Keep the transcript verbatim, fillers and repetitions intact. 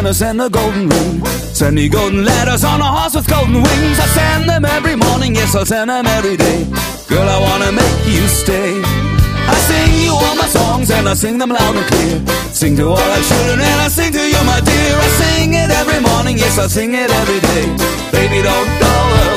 gonna send a golden ring. Send me golden letters on a horse with golden wings. I send them every morning, yes, I'll send them every day. Girl, I wanna make you stay. I sing you all my songs and I sing them loud and clear. Sing to all our children and I sing to you, my dear. I sing it every morning, yes, I sing it every day. Baby, don't go away.